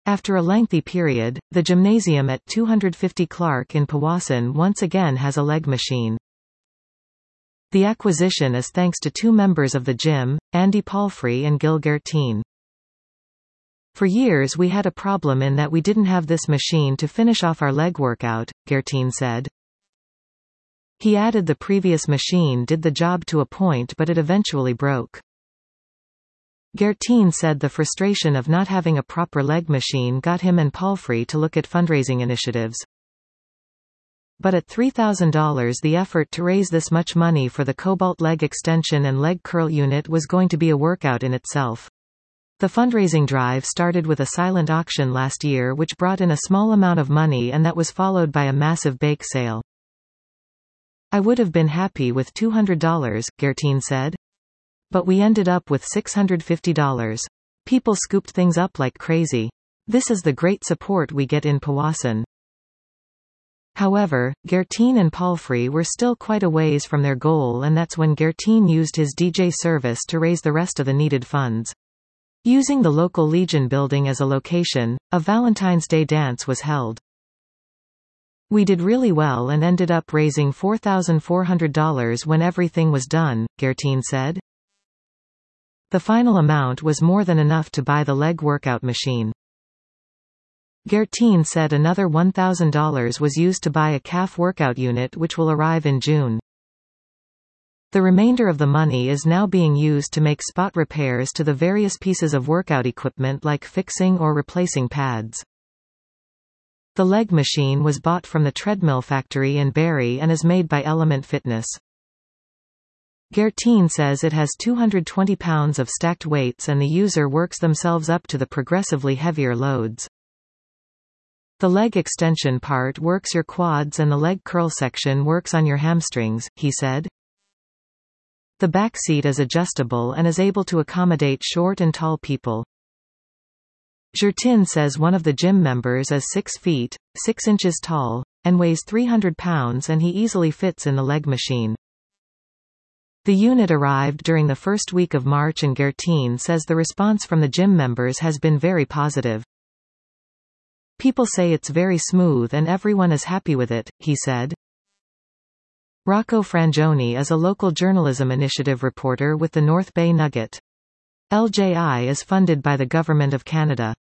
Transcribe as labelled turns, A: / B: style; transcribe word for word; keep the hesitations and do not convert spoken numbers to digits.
A: After a lengthy period, the gymnasium at two fifty Clark in Powassan once again has a leg machine. The acquisition is thanks to two members of the gym, Andy Palfrey and Gil Gertine. For years we had a problem in that we didn't have this machine to finish off our leg workout, Gertine said. He added the previous machine did the job to a point, but it eventually broke. Gertine said the frustration of not having a proper leg machine got him and Palfrey to look at fundraising initiatives. But at three thousand dollars the effort to raise this much money for the Cobalt leg extension and leg curl unit was going to be a workout in itself. The fundraising drive started with a silent auction last year which brought in a small amount of money, and that was followed by a massive bake sale. I would have been happy with two hundred dollars, Gertine said. But we ended up with six hundred fifty dollars. People scooped things up like crazy. This is the great support we get in Powassan. However, Gertine and Palfrey were still quite a ways from their goal, and that's when Gertine used his D J service to raise the rest of the needed funds. Using the local Legion building as a location, a Valentine's Day dance was held. We did really well and ended up raising four thousand four hundred dollars when everything was done, Gertine said. The final amount was more than enough to buy the leg workout machine. Gertine said another one thousand dollars was used to buy a calf workout unit which will arrive in June. The remainder of the money is now being used to make spot repairs to the various pieces of workout equipment like fixing or replacing pads. The leg machine was bought from the treadmill factory in Barrie and is made by Element Fitness. Gertine says it has two hundred twenty pounds of stacked weights and the user works themselves up to the progressively heavier loads. The leg extension part works your quads and the leg curl section works on your hamstrings, he said. The back seat is adjustable and is able to accommodate short and tall people. Gertine says one of the gym members is six feet, six inches tall, and weighs three hundred pounds, and he easily fits in the leg machine. The unit arrived during the first week of March and Gertine says the response from the gym members has been very positive. People say it's very smooth and everyone is happy with it, he said. Rocco Frangioni is a local journalism initiative reporter with the North Bay Nugget. L J I is funded by the Government of Canada.